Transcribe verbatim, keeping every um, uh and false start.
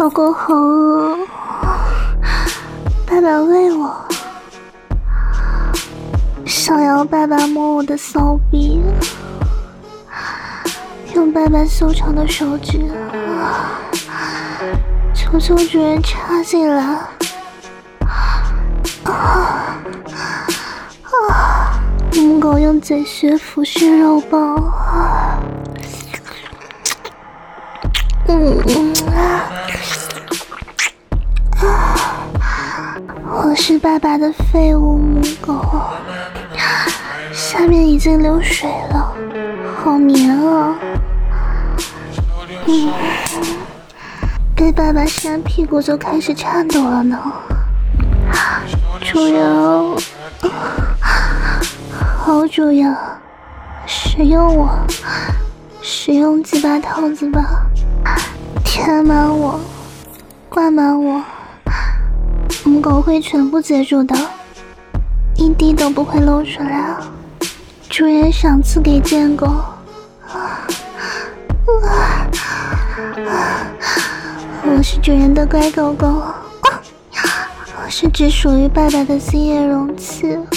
好过好饿，爸爸喂我，想要爸爸摸我的骚逼，用爸爸修长的手指，求求主人插进来。啊啊！母狗用嘴穴俯视肉棒，嗯啊！我是爸爸的废物母狗，下面已经流水了，好黏啊！嗯，被爸爸扇屁股就开始颤抖了呢。主人，好主人，使用我，使用几把套子吧，填满我，灌满我，母狗会全部接住的，一滴都不会漏出来。主人赏赐给贱狗。我是主人的乖狗狗，我是只属于爸爸的精液容器。